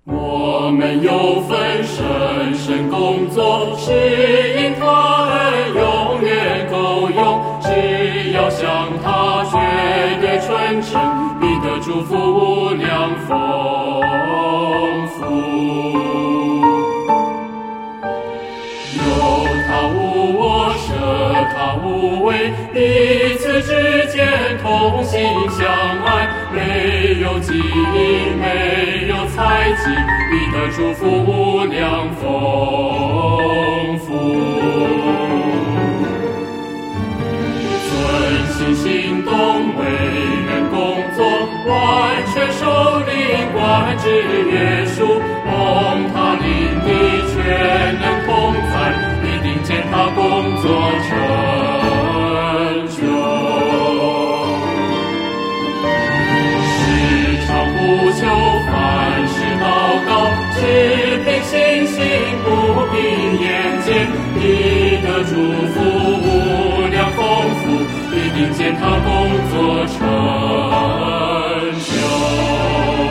我们有份深深工作，是因他恩永远够用。只要向他绝对纯诚，必得祝福无量丰富。有他无我，舍他无为，彼此之间同心相爱，没有记忆，没有猜忌，必得祝福无量丰富。存心行动，为人工作，完全受领管制约束，蒙他灵的全能同在，必定见他工作成就。时常呼求，凡事祷告，只凭信心，不凭眼见，必得祝福无量丰富，必定见他工作成就。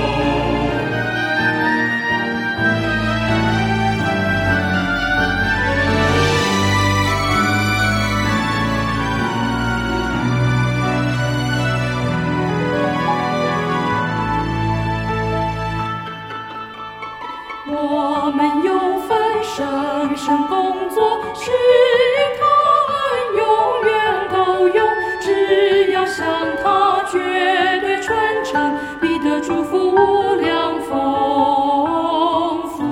我们有份深深工作，是他恩永远够用。只要向他绝对纯诚，必得祝福无量丰富。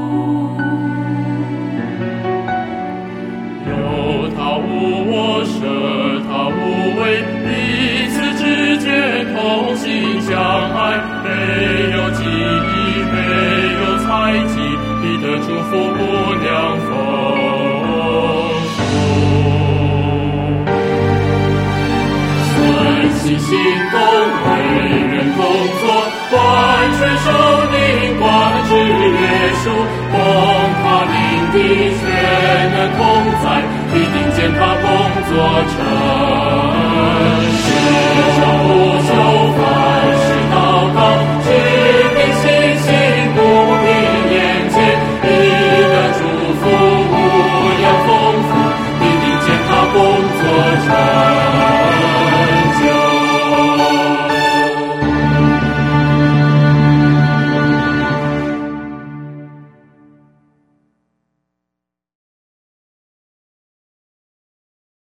有他无我，舍他无为，彼此之间同心相爱，没有记忆，没有猜忌，必得祝福无量丰富。存心行动，为人工作，完全受